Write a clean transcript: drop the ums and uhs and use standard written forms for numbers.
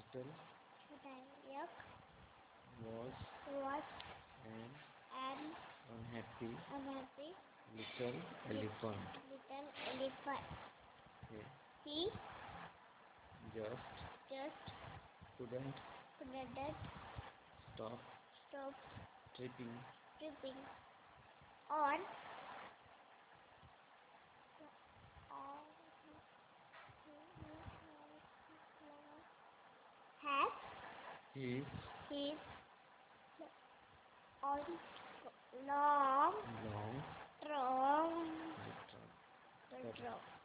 little Yuck was was an an unhappy unhappy little elephant. little elephant. He He just just couldn't couldn't stop stop tripping tripping on has his his on long long strong trunk. strong